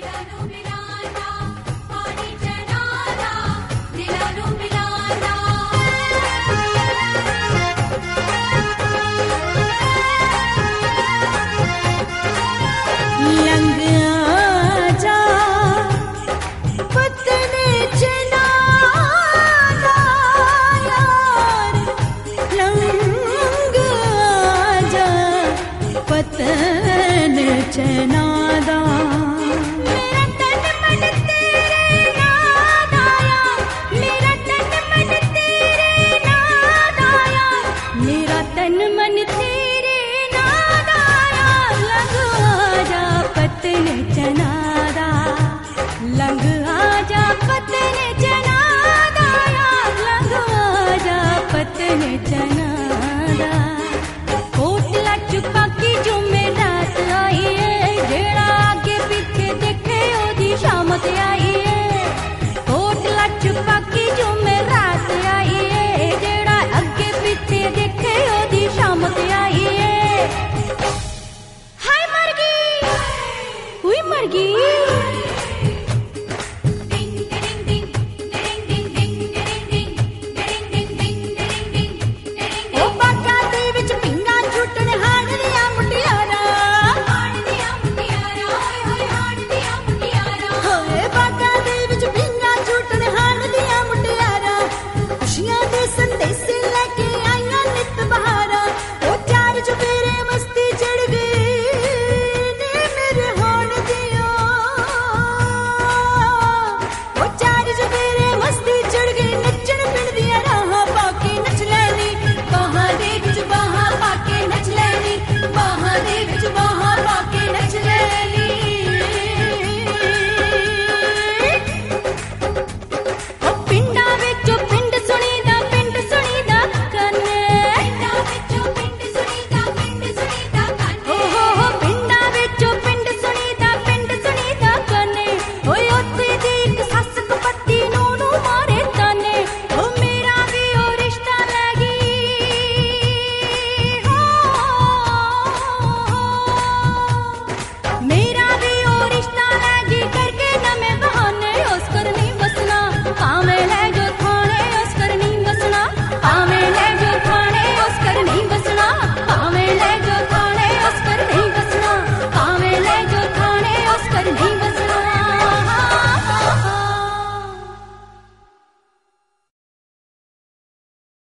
पतन चनादा मेरा तन मन तेरे नाद आया, मेरा तन मन तेरे नाद आया, मेरा तन मन तेरे नाद आया। लंग आजा पतन चनादा, लंग आजा पतन चनादा, लंग आजा पतन चनादा। कोटला चुपा की जो में रात आई है, जेड़ा आगे पीछे देखे ओदी शामत आई है। कोटला चुपा की जो में रात आई है, जेड़ा आगे पीछे देखे ओदी शामत आई है। हाय मर गई, हुई मर गई।